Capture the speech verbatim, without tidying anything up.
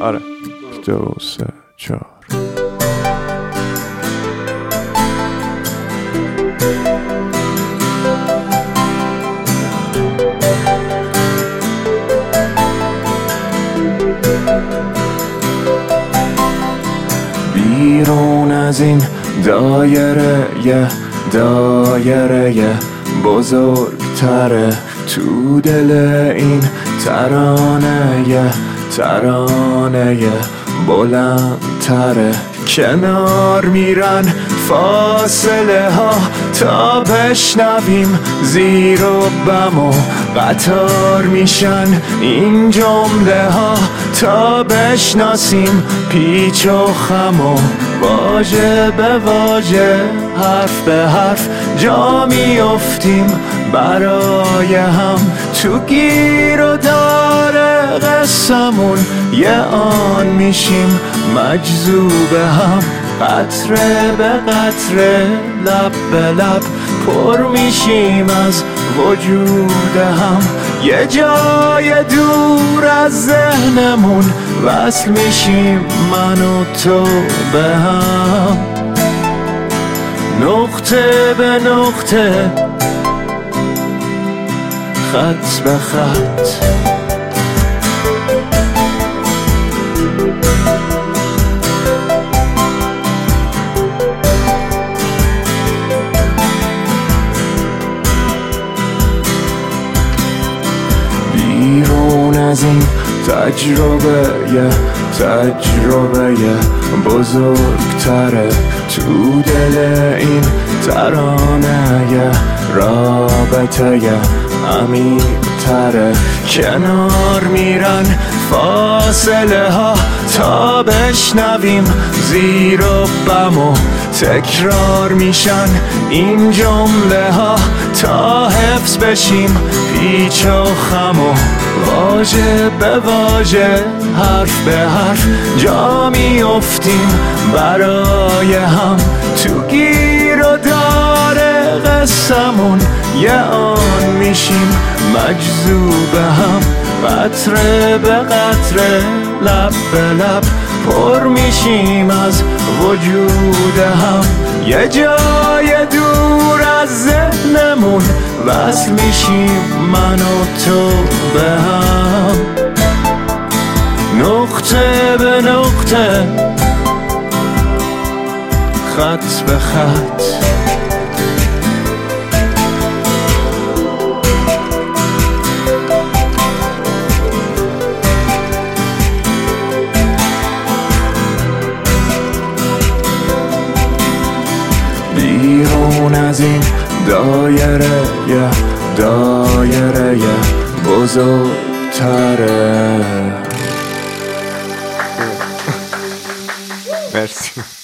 آره دو سه چهار. بیرون از این دایره یه دایره یه بزرگتره، تو دل این ترانه یه ترانه یه بلندتره. کنار میرن فاصله ها تا بشنویم زیر و بم و قطار میشن این جمله ها تا بشناسیم پیچ و خم و واژه به واژه حرف به حرف جا میافتیم برای هم تو گیر و داره قسمون یه آن میشیم مجذوب هم، قطره به قطره لب به لب پر میشیم از وجود هم. یه جای دور از ذهنمون وصل میشیم من و تو به هم، نقطه به نقطه خط به خط. بیرون از این تجربه یه تجربه یه بزرگتره، تو دل این ترانه یه رابطه یه عمیق‌تره. کنار میرن فاصله ها تا بشنویم زیر و بم و تکرار میشن این جمله ها تا حفظ بشیم پیچ و خم و واژه به واژه حرف به حرف جا میافتیم برای هم تو گیر و داره قسمون یه آن میشیم مجذوب هم، قطره به قطره لب به لب پر میشیم از وجود هم. یه جای دور از ذهنمون وصل میشیم من و تو به هم، نقطه به نقطه خط به خط. بیرون از این دایره یه دایره یه بزرگتره. مرسی.